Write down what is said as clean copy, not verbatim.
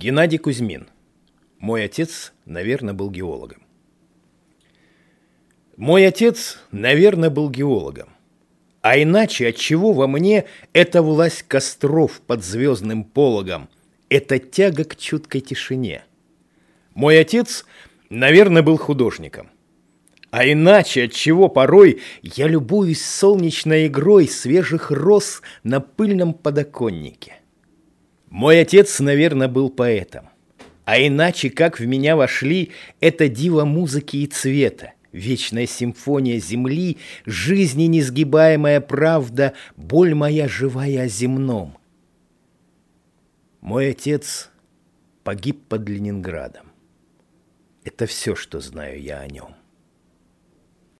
Геннадий Кузьмин. Мой отец, наверное, был геологом. Мой отец, наверное, был геологом. А иначе отчего во мне эта власть костров под звездным пологом, эта тяга к чуткой тишине? Мой отец, наверное, был художником. А иначе отчего порой я любуюсь солнечной игрой свежих роз на пыльном подоконнике? Мой отец, наверное, был поэтом. А иначе как в меня вошли это диво музыки и цвета, вечная симфония земли, жизни несгибаемая правда, боль моя живая о земном. Мой отец погиб под Ленинградом. Это все, что знаю я о нем.